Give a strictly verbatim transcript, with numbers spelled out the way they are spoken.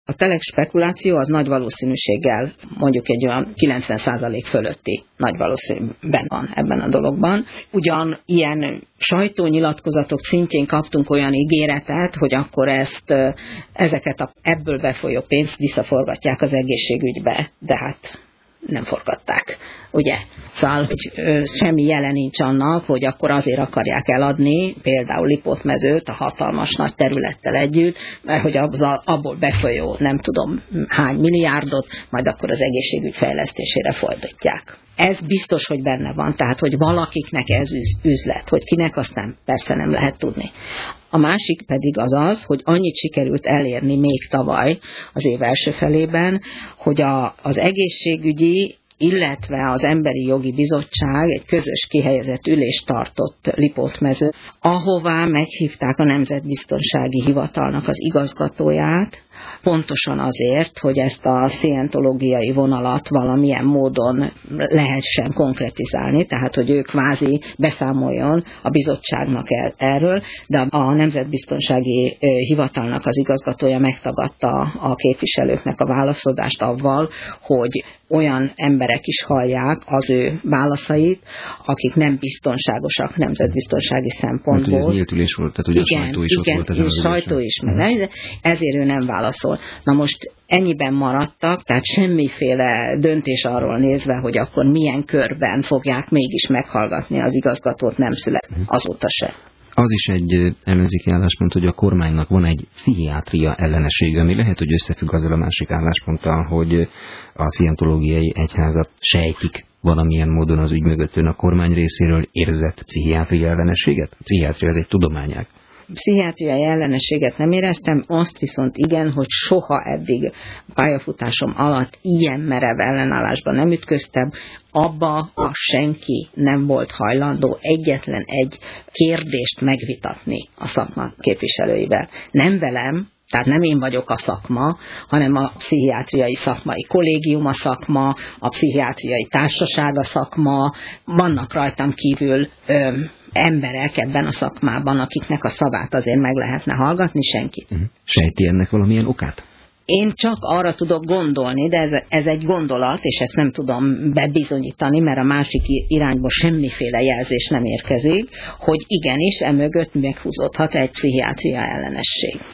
A telek spekuláció az nagy valószínűséggel mondjuk egy olyan kilencven százalék fölötti nagy valószínűben van ebben a dologban. Ugyan ilyen sajtónyilatkozatok szintjén kaptunk olyan ígéretet, hogy akkor ezt, ezeket a, ebből befolyó pénzt visszaforgatják az egészségügybe, de hát nem forgatták, ugye? Szóval, hogy ö, semmi jele nincs annak, hogy akkor azért akarják eladni, például Lipótmezőt a hatalmas nagy területtel együtt, mert hogy az a, abból befolyó nem tudom hány milliárdot, majd akkor az egészségügy fejlesztésére fordítják. Ez biztos, hogy benne van, tehát, hogy valakiknek ez üzlet, hogy kinek, azt nem, persze nem lehet tudni. A másik pedig az az, hogy annyit sikerült elérni még tavaly az év első felében, hogy a, az egészségügyi, illetve az Emberi Jogi Bizottság egy közös kihelyezett ülést tartott Lipótmezőn, ahová meghívták a Nemzetbiztonsági Hivatalnak az igazgatóját, pontosan azért, hogy ezt a szientológiai vonalat valamilyen módon lehessen konkretizálni, tehát hogy ő kvázi beszámoljon a bizottságnak erről, de a Nemzetbiztonsági Hivatalnak az igazgatója megtagadta a képviselőknek a válaszadást avval, hogy olyan emberek is hallják az ő válaszait, akik nem biztonságosak nemzetbiztonsági szempontból. Hát, ez nyílt ülés volt, tehát ugye igen, a sajtó is igen, ott volt ezen az sajtó is, meg, ezért ő nem válaszol. Na most ennyiben maradtak, tehát semmiféle döntés arról nézve, hogy akkor milyen körben fogják mégis meghallgatni az igazgatót, nem szület azóta se. Az is egy ellenzéki álláspont, hogy a kormánynak van egy pszichiátria ellenessége, ami lehet, hogy összefügg azzal a másik állásponttal, hogy a szientológiai egyházat sejtik valamilyen módon az ügy mögött. Ön a kormány részéről érzett pszichiátria ellenességet? A pszichiátria ez egy tudományág. Pszichiátriai ellenességet nem éreztem, azt viszont igen, hogy soha eddig pályafutásom alatt ilyen merev ellenállásban nem ütköztem, abba a senki nem volt hajlandó egyetlen egy kérdést megvitatni a szakma képviselőivel. Nem velem, tehát nem én vagyok a szakma, hanem a pszichiátriai szakmai kollégium a szakma, a pszichiátriai társaság a szakma, vannak rajtam kívül ö, emberek ebben a szakmában, akiknek a szavát azért meg lehetne hallgatni, senki. Sejti ennek valamilyen okát? Én csak arra tudok gondolni, de ez, ez egy gondolat, és ezt nem tudom bebizonyítani, mert a másik irányból semmiféle jelzés nem érkezik, hogy igenis emögött meghúzódhat egy pszichiátria ellenesség.